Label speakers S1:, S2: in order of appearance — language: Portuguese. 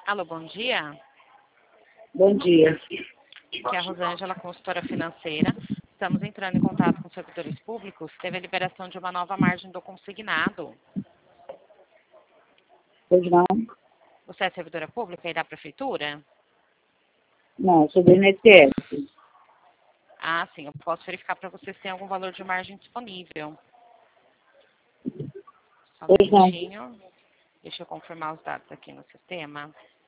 S1: Alô, bom dia.
S2: Bom dia.
S1: Aqui é a Rosângela, consultora financeira. Estamos entrando em contato com servidores públicos. Teve a liberação de uma nova margem do consignado.
S2: Pois não?
S1: Você é servidora pública e da prefeitura?
S2: Não, sou do INSS.
S1: Ah, sim. Eu posso verificar para você se tem algum valor de margem disponível. Só um
S2: Pois não.
S1: minutinho. Deixa eu confirmar os dados aqui no sistema.